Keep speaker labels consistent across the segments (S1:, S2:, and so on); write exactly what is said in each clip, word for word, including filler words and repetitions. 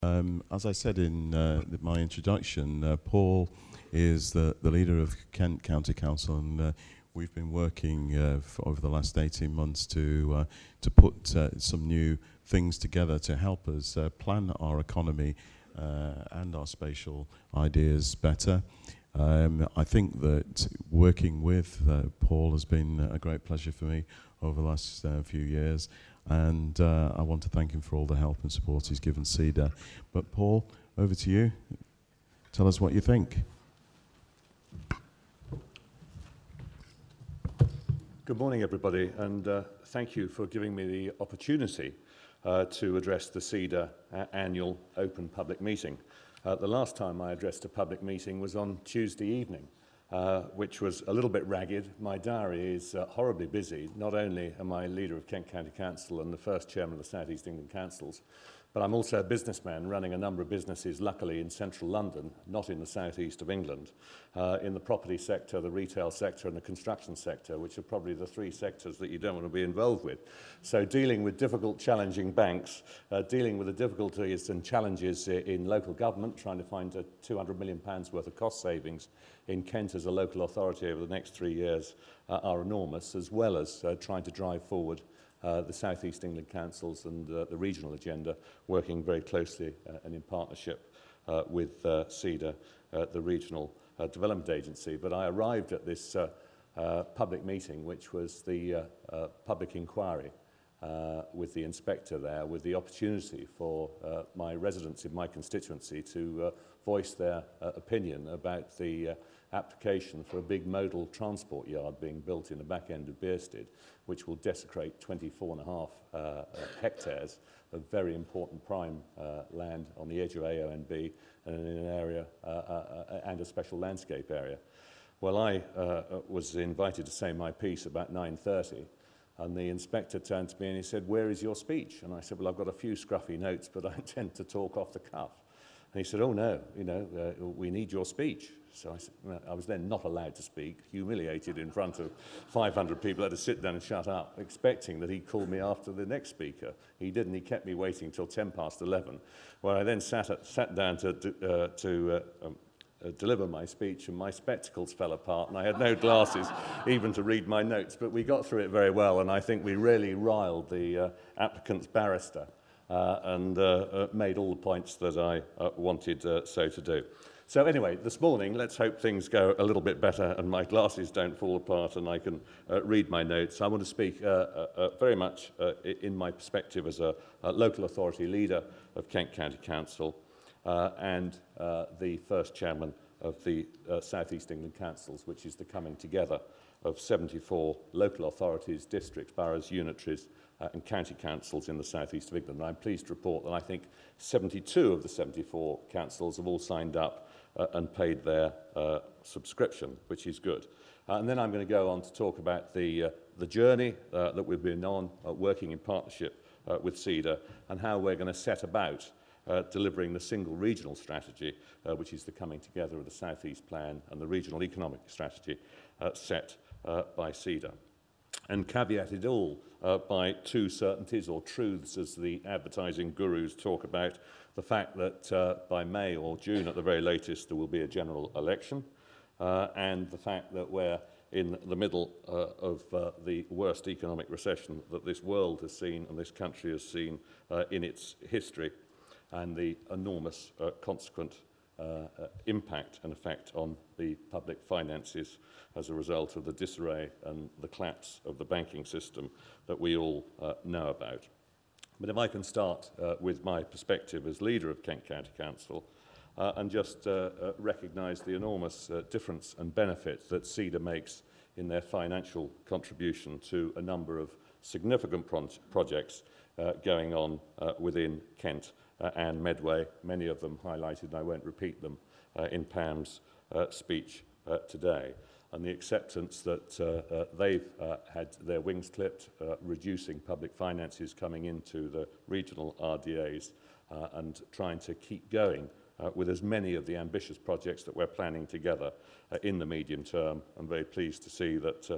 S1: Um, as I said in uh, my introduction, uh, Paul is the, the leader of Kent County Council, and uh, we've been working uh, for over the last eighteen months to uh, to put uh, some new things together to help us uh, plan our economy uh, and our spatial ideas better. Um, I think that working with uh, Paul has been a great pleasure for me over the last uh, few years, and uh, I want to thank him for all the help and support he's given CEDA. But Paul, over to you. Tell us what you think.
S2: Good morning, everybody, and uh, thank you for giving me the opportunity uh, to address the CEDA uh, annual open public meeting. Uh, the last time I addressed a public meeting was on Tuesday evening, uh, which was a little bit ragged. My diary is uh, horribly busy. Not only am I leader of Kent County Council and the first chairman of the South East England Councils, but I'm also a businessman running a number of businesses, luckily in central London, not in the southeast of England, uh, in the property sector, the retail sector and the construction sector, which are probably the three sectors that you don't want to be involved with. So dealing with difficult, challenging banks, uh, dealing with the difficulties and challenges in local government, trying to find uh, two hundred million pounds worth of cost savings in Kent as a local authority over the next three years uh, are enormous, as well as uh, trying to drive forward Uh, the South East England Councils and uh, the regional agenda, working very closely uh, and in partnership uh, with uh, CEDA, uh, the Regional uh, Development Agency. But I arrived at this uh, uh, public meeting, which was the uh, uh, public inquiry uh, with the inspector there, with the opportunity for uh, my residents in my constituency to uh, voice their uh, opinion about the uh, application for a big modal transport yard being built in the back end of Bearsted, which will desecrate twenty-four and a half uh, uh, hectares of very important prime uh, land on the edge of A O N B and in an area uh, uh, and a special landscape area. Well, I uh, was invited to say my piece about nine thirty, and the inspector turned to me and he said, "Where is your speech?" And I said, "Well, I've got a few scruffy notes, but I tend to talk off the cuff." And he said, "Oh no, you know, uh, we need your speech." So I, said, well, I was then not allowed to speak, humiliated in front of five hundred people. I had to sit down and shut up, expecting that he'd call me after the next speaker. He didn't. He kept me waiting until ten past eleven, where I then sat, at, sat down to, uh, to uh, um, uh, deliver my speech, and my spectacles fell apart, and I had no glasses even to read my notes. But we got through it very well, and I think we really riled the uh, applicant's barrister uh, and uh, uh, made all the points that I uh, wanted uh, so to do. So anyway, this morning, let's hope things go a little bit better and my glasses don't fall apart and I can uh, read my notes. I want to speak uh, uh, uh, very much uh, in my perspective as a, a local authority leader of Kent County Council uh, and uh, the first chairman of the uh, South East England Councils, which is the coming together of seventy-four local authorities, districts, boroughs, unitaries uh, and county councils in the South East of England. And I'm pleased to report that I think seventy-two of the seventy-four councils have all signed up Uh, and paid their uh, subscription, which is good. Uh, and then I'm going to go on to talk about the, uh, the journey uh, that we've been on, uh, working in partnership uh, with CEDA, and how we're going to set about uh, delivering the single regional strategy, uh, which is the coming together of the South East Plan and the regional economic strategy uh, set uh, by CEDA. And caveat it all uh, by two certainties or truths, as the advertising gurus talk about: the fact that uh, by May or June at the very latest there will be a general election, uh, and the fact that we're in the middle uh, of uh, the worst economic recession that this world has seen and this country has seen uh, in its history, and the enormous uh, consequent uh, uh, impact and effect on the public finances as a result of the disarray and the collapse of the banking system that we all uh, know about. But if I can start uh, with my perspective as leader of Kent County Council uh, and just uh, uh, recognise the enormous uh, difference and benefit that CEDA makes in their financial contribution to a number of significant pro projects uh, going on uh, within Kent uh, and Medway, many of them highlighted, and I won't repeat them uh, in Pam's uh, speech uh, today. And the acceptance that uh, uh, they've uh, had their wings clipped, uh, reducing public finances coming into the regional R D As uh, and trying to keep going uh, with as many of the ambitious projects that we're planning together uh, in the medium term. I'm very pleased to see that uh,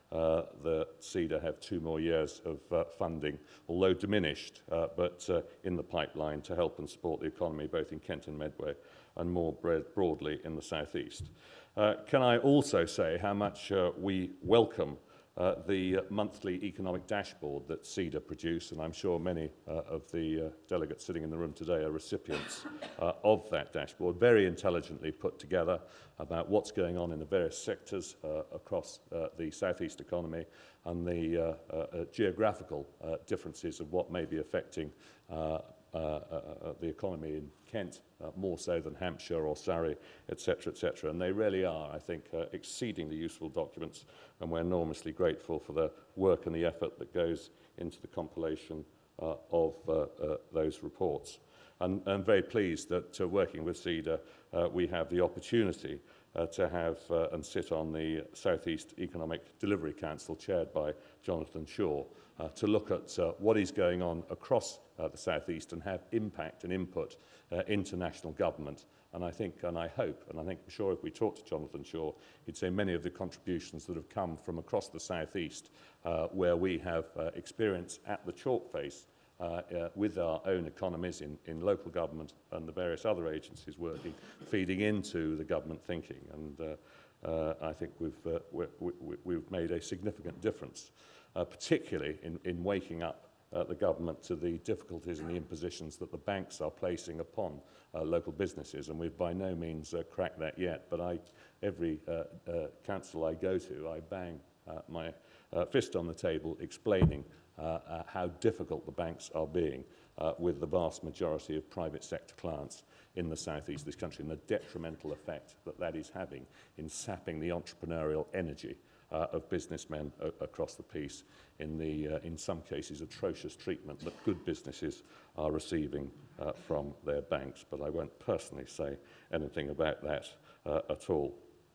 S2: uh, the CEDA have two more years of uh, funding, although diminished, uh, but uh, in the pipeline to help and support the economy both in Kent and Medway and more broadly in the South East. Uh, can I also say how much uh, we welcome uh, the uh, monthly economic dashboard that CEDA produce, and I'm sure many uh, of the uh, delegates sitting in the room today are recipients uh, of that dashboard, very intelligently put together about what's going on in the various sectors uh, across uh, the South East economy and the uh, uh, uh, geographical uh, differences of what may be affecting uh, Uh, uh, uh, the economy in Kent, uh, more so than Hampshire or Surrey, et cetera, et cetera. And they really are, I think, uh, exceedingly useful documents, and we're enormously grateful for the work and the effort that goes into the compilation uh, of uh, uh, those reports. And I'm very pleased that uh, working with CEDA, uh, we have the opportunity uh, to have uh, and sit on the South East Economic Delivery Council, chaired by Jonathan Shaw, uh, to look at uh, what is going on across uh, the South East and have impact and input uh, into national government. And I think, and I hope, and I think I'm sure if we talk to Jonathan Shaw, he'd say many of the contributions that have come from across the South East, uh, where we have uh, experience at the chalk face Uh, uh, with our own economies in, in local government and the various other agencies working, feeding into the government thinking. And uh, uh, I think we've, uh, we, we, we've made a significant difference, uh, particularly in, in waking up uh, the government to the difficulties and the impositions that the banks are placing upon uh, local businesses. And we've by no means uh, cracked that yet. But I, every uh, uh, council I go to, I bang uh, my uh, fist on the table explaining Uh, uh, how difficult the banks are being uh, with the vast majority of private sector clients in the South East of this country, and the detrimental effect that that is having in sapping the entrepreneurial energy uh, of businessmen across the piece, in the, uh, in some cases, atrocious treatment that good businesses are receiving uh, from their banks. But I won't personally say anything about that uh, at all.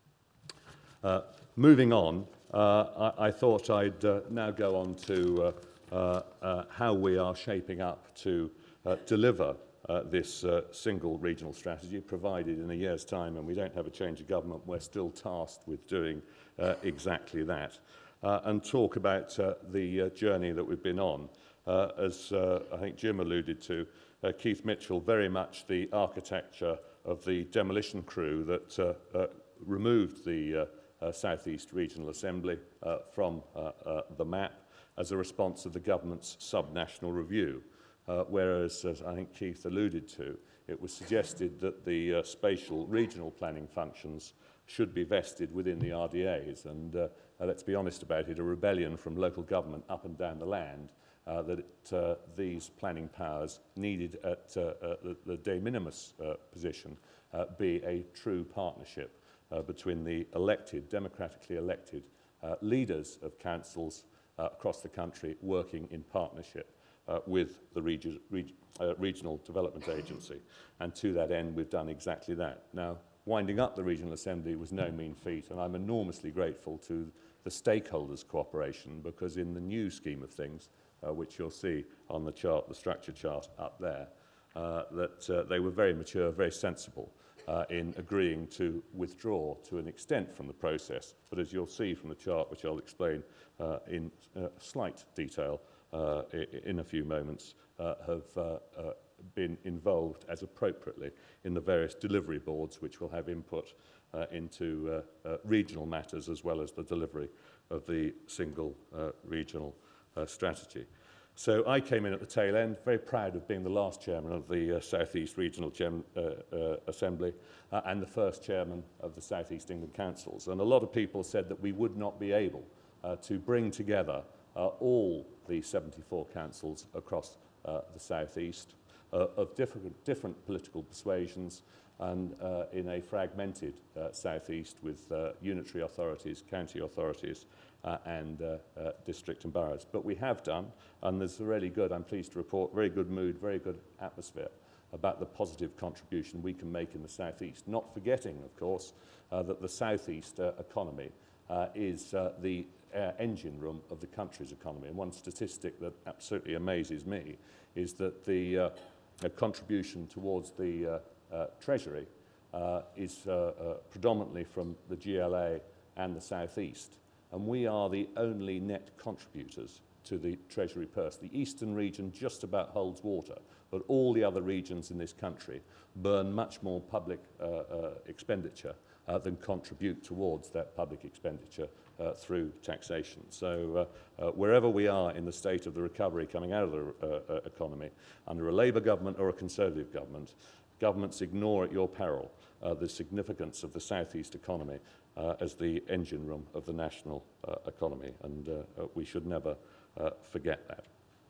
S2: Uh, moving on, uh, I, I thought I'd uh, now go on to uh, Uh, uh, how we are shaping up to uh, deliver uh, this uh, single regional strategy, provided in a year's time, and we don't have a change of government, we're still tasked with doing uh, exactly that, uh, and talk about uh, the uh, journey that we've been on. Uh, as uh, I think Jim alluded to, uh, Keith Mitchell, very much the architecture of the demolition crew that uh, uh, removed the uh, uh, South East Regional Assembly uh, from uh, uh, the map, as a response to the government's subnational review, uh, whereas, as I think Keith alluded to, it was suggested that the uh, spatial regional planning functions should be vested within the R D As. And uh, uh, let's be honest about it, a rebellion from local government up and down the land uh, that it, uh, these planning powers needed at uh, uh, the, the de minimis uh, position uh, be a true partnership uh, between the elected, democratically elected uh, leaders of councils Uh, across the country, working in partnership uh, with the regi reg uh, Regional Development Agency. And to that end, we've done exactly that. Now, winding up the Regional Assembly was no mean feat, and I'm enormously grateful to the stakeholders' cooperation, because in the new scheme of things, uh, which you'll see on the chart, the structure chart up there, uh, that uh, they were very mature, very sensible uh, in agreeing to withdraw to an extent from the process. But as you'll see from the chart, which I'll explain uh, in uh, slight detail uh, in a few moments, uh, have uh, uh, been involved as appropriately in the various delivery boards, which will have input uh, into uh, uh, regional matters as well as the delivery of the single uh, regional uh, strategy. So I came in at the tail end, very proud of being the last chairman of the uh, South East Regional Gem, uh, uh, Assembly uh, and the first chairman of the South East England Councils. And a lot of people said that we would not be able uh, to bring together uh, all the seventy-four councils across uh, the South East uh, of different, different political persuasions, and uh, in a fragmented uh, South East with uh, unitary authorities, county authorities, Uh, and uh, uh, district and boroughs. But we have done, and there's a really good, I'm pleased to report, very good mood, very good atmosphere about the positive contribution we can make in the South East. Not forgetting, of course, uh, that the South East uh, economy uh, is uh, the uh, engine room of the country's economy. And one statistic that absolutely amazes me is that the uh, uh, contribution towards the uh, uh, Treasury uh, is uh, uh, predominantly from the G L A and the South East. and we are the only net contributors to the Treasury purse. The eastern region just about holds water, but all the other regions in this country burn much more public uh, uh, expenditure uh, than contribute towards that public expenditure uh, through taxation. So uh, uh, wherever we are in the state of the recovery coming out of the uh, uh, economy, under a Labour government or a Conservative government, governments ignore at your peril uh, the significance of the South East economy uh, as the engine room of the national uh, economy, and uh, uh, we should never uh, forget that.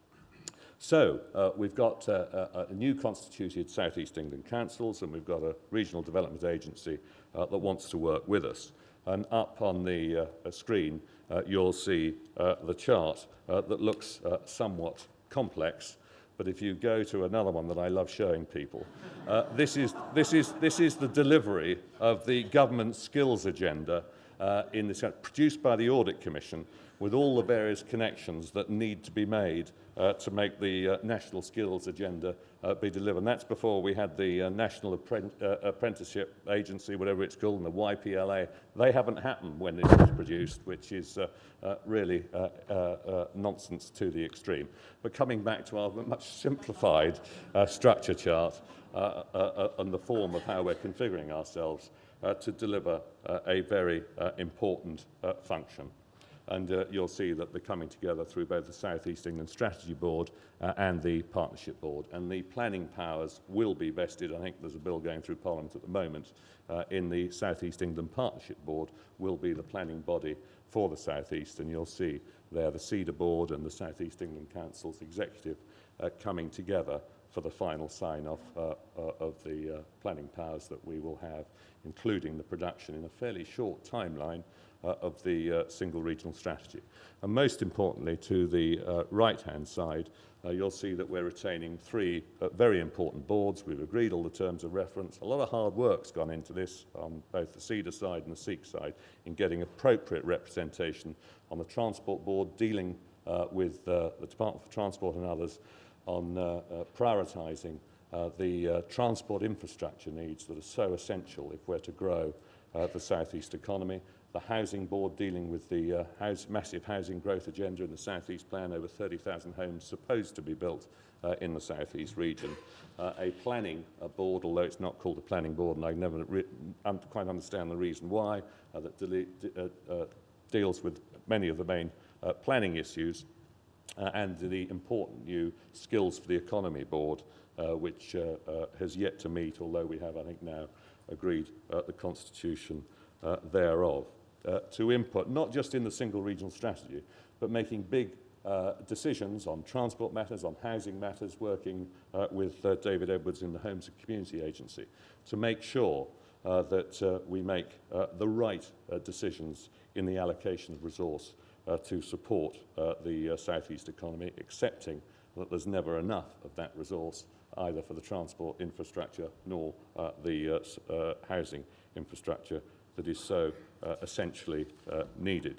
S2: So uh, we've got uh, a, a new constituted South East England councils, and we've got a regional development agency uh, that wants to work with us. And up on the uh, screen, uh, you'll see uh, the chart uh, that looks uh, somewhat complex. But if you go to another one that I love showing people, uh, this, is, this, is, this is the delivery of the government skills agenda uh, in this, produced by the Audit Commission, with all the various connections that need to be made uh, to make the uh, National Skills Agenda uh, be delivered. And that's before we had the uh, National Appren uh, Apprenticeship Agency, whatever it's called, and the Y P L A. They haven't happened when this was produced, which is uh, uh, really uh, uh, uh, nonsense to the extreme. But coming back to our much simplified uh, structure chart uh, uh, uh, and the form of how we're configuring ourselves uh, to deliver uh, a very uh, important uh, function. And uh, you'll see that they're coming together through both the South East England Strategy Board uh, and the Partnership Board. And the planning powers will be vested. I think there's a bill going through Parliament at the moment uh, in the South East England Partnership Board will be the planning body for the South East. And you'll see there the CEDA Board and the South East England Council's executive uh, coming together for the final sign-off uh, uh, of the uh, planning powers that we will have, including the production in a fairly short timeline Uh, of the uh, single regional strategy. And most importantly, to the uh, right-hand side, uh, you'll see that we're retaining three uh, very important boards. We've agreed all the terms of reference. A lot of hard work's gone into this on both the CEDA side and the SEEK side in getting appropriate representation on the Transport Board, dealing uh, with uh, the Department for Transport and others on uh, uh, prioritising uh, the uh, transport infrastructure needs that are so essential if we're to grow uh, the South East economy. The Housing Board dealing with the uh, house, massive housing growth agenda in the South East Plan, over thirty thousand homes supposed to be built uh, in the South East region. Uh, a planning uh, board, although it's not called a planning board, and I never re un quite understand the reason why, uh, that de uh, uh, deals with many of the main uh, planning issues, uh, and the important new Skills for the Economy Board, uh, which uh, uh, has yet to meet, although we have, I think, now agreed uh, the constitution uh, thereof. Uh, to input, not just in the single regional strategy, but making big uh, decisions on transport matters, on housing matters, working uh, with uh, David Edwards in the Homes and Community Agency to make sure uh, that uh, we make uh, the right uh, decisions in the allocation of resource uh, to support uh, the uh, South East economy, accepting that there's never enough of that resource either for the transport infrastructure nor uh, the uh, uh, housing infrastructure that is so uh, essentially uh, needed.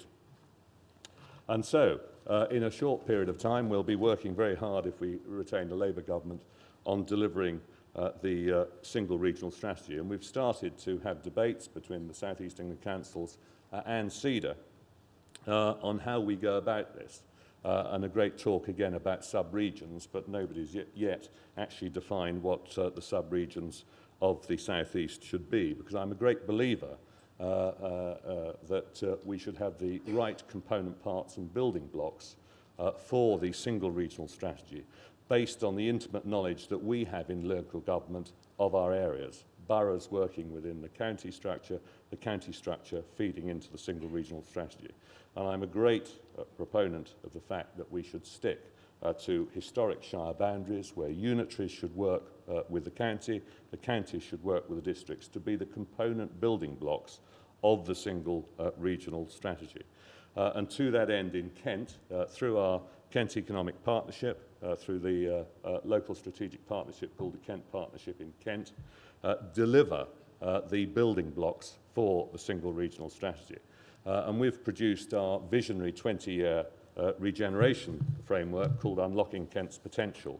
S2: And so, uh, in a short period of time, we'll be working very hard, if we retain the Labour government, on delivering uh, the uh, single regional strategy. And we've started to have debates between the South East England Councils uh, and CEDA uh, on how we go about this. Uh, and a great talk again about sub-regions, but nobody's yet, yet actually defined what uh, the sub-regions of the South East should be, because I'm a great believer uh, uh, uh, that uh, we should have the right component parts and building blocks uh, for the single regional strategy, based on the intimate knowledge that we have in local government of our areas. Boroughs working within the county structure, the county structure feeding into the single regional strategy. And I'm a great uh, proponent of the fact that we should stick uh, to historic shire boundaries, where unitaries should work uh, with the county, the county should work with the districts to be the component building blocks of the single uh, regional strategy. Uh, and to that end in Kent, uh, through our Kent Economic Partnership, uh, through the uh, uh, local strategic partnership called the Kent Partnership in Kent, uh, deliver uh, the building blocks for the single regional strategy. Uh, and we've produced our visionary twenty-year uh, regeneration framework called Unlocking Kent's Potential,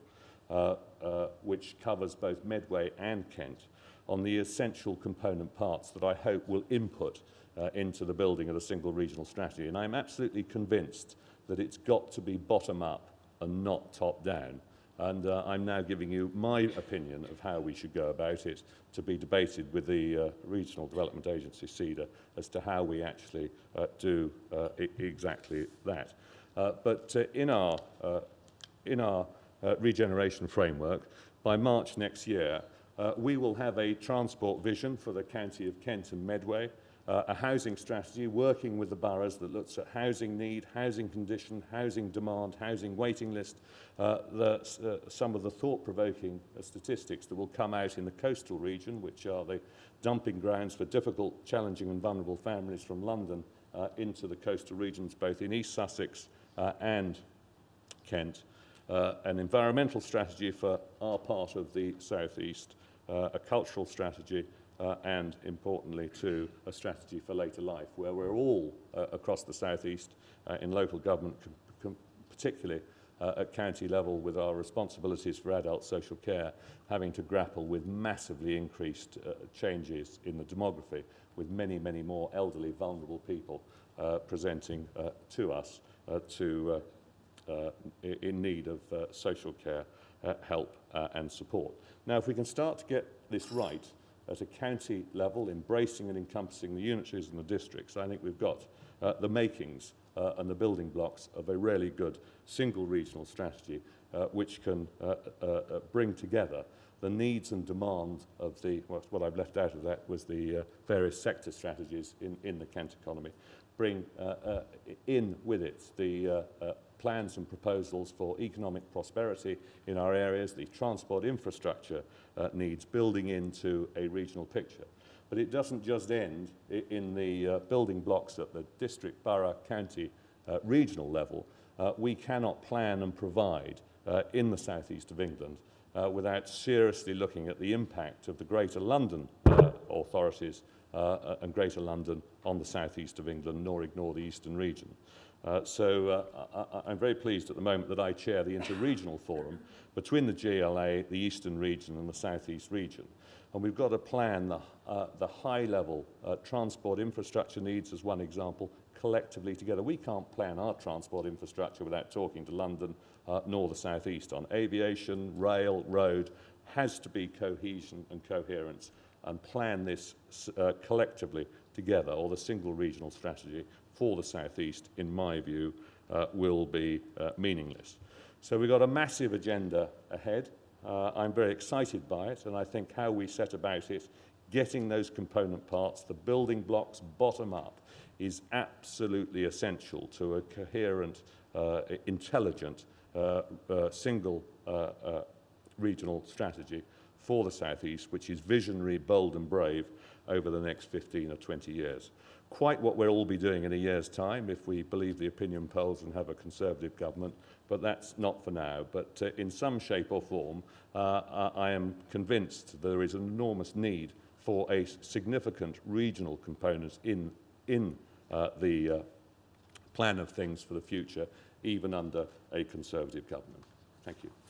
S2: uh, uh, which covers both Medway and Kent, on the essential component parts that I hope will input uh, into the building of a single regional strategy. And I'm absolutely convinced that it's got to be bottom-up and not top-down. And uh, I'm now giving you my opinion of how we should go about it, to be debated with the uh, Regional Development Agency, CEDA, as to how we actually uh, do uh, I exactly that. Uh, but uh, in our, uh, in our uh, regeneration framework, by March next year, uh, we will have a transport vision for the county of Kent and Medway, Uh, a housing strategy working with the boroughs that looks at housing need, housing condition, housing demand, housing waiting list, uh, the, uh, some of the thought-provoking uh, statistics that will come out in the coastal region, which are the dumping grounds for difficult, challenging and vulnerable families from London uh, into the coastal regions, both in East Sussex uh, and Kent. Uh, an environmental strategy for our part of the South East, uh, a cultural strategy, Uh, and importantly too, a strategy for later life, where we're all uh, across the South East uh, in local government, particularly uh, at county level with our responsibilities for adult social care, having to grapple with massively increased uh, changes in the demography, with many, many more elderly, vulnerable people uh, presenting uh, to us uh, to, uh, uh, in need of uh, social care, uh, help uh, and support. Now, if we can start to get this right, at a county level, embracing and encompassing the unitaries and the districts, I think we've got uh, the makings uh, and the building blocks of a really good single regional strategy uh, which can uh, uh, uh, bring together the needs and demand of the, well, what I've left out of that was the uh, various sector strategies in, in the Kent economy, bring uh, uh, in with it the uh, uh, plans and proposals for economic prosperity in our areas, the transport infrastructure uh, needs, building into a regional picture. But it doesn't just end in the uh, building blocks at the district, borough, county, uh, regional level. Uh, we cannot plan and provide uh, in the southeast of England uh, without seriously looking at the impact of the Greater London uh, authorities uh, and Greater London on the southeast of England, nor ignore the eastern region. Uh, so uh, I, I'm very pleased at the moment that I chair the interregional forum between the G L A, the Eastern region and the South East region. And we've got to plan the, uh, the high-level uh, transport infrastructure needs, as one example, collectively together. We can't plan our transport infrastructure without talking to London uh, nor the South East on aviation, rail, road. Has to be cohesion and coherence, and plan this uh, collectively together, or the single regional strategy for the South East, in my view, uh, will be uh, meaningless. So we've got a massive agenda ahead. Uh, I'm very excited by it, and I think how we set about it, getting those component parts, the building blocks bottom up, is absolutely essential to a coherent, uh, intelligent, uh, uh, single uh, uh, regional strategy for the South East, which is visionary, bold and brave over the next fifteen or twenty years. Quite what we'll all be doing in a year's time if we believe the opinion polls and have a Conservative government, but that's not for now. But uh, in some shape or form, uh, I am convinced there is an enormous need for a significant regional component in, in uh, the uh, plan of things for the future, even under a Conservative government. Thank you.